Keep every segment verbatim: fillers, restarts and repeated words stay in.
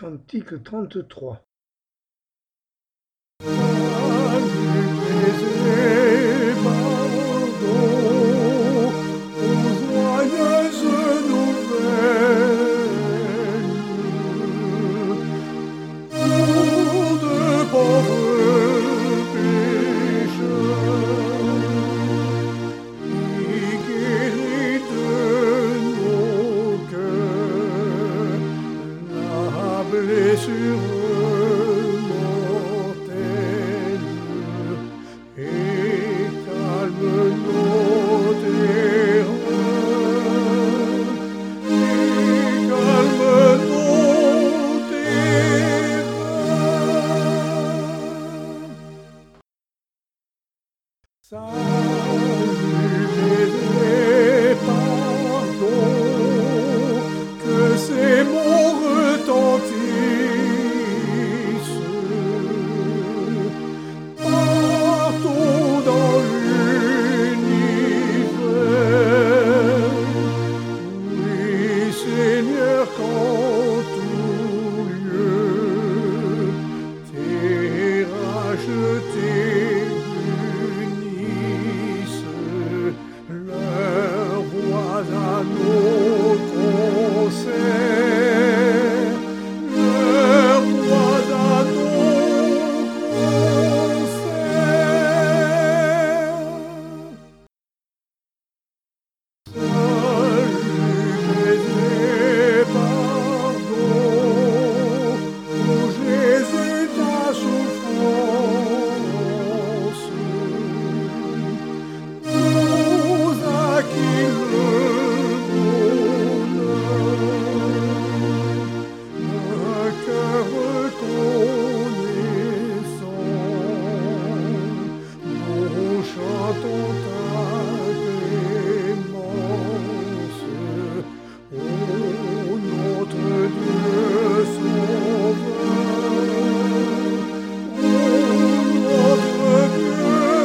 Cantique trente-trois. Blessure mortelle et calme nos terreurs, et calme nos terreurs. Salut et pardon, que ces mots retentissent partout dans l'univers. Oui, Seigneur, qu'en tout lieu tes rachetés unissent leurs voix à nos concerts, leurs voix à nos concerts. Salut et pardon, pour Jésus ta souffrance nous acquis le bonheur, un cœur reconnaissant, nous chantons ta clémence, ô notre Dieu sauveur, ô notre Dieu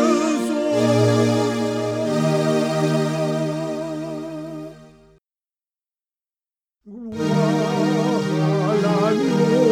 sauveur. Gloire à l'agneau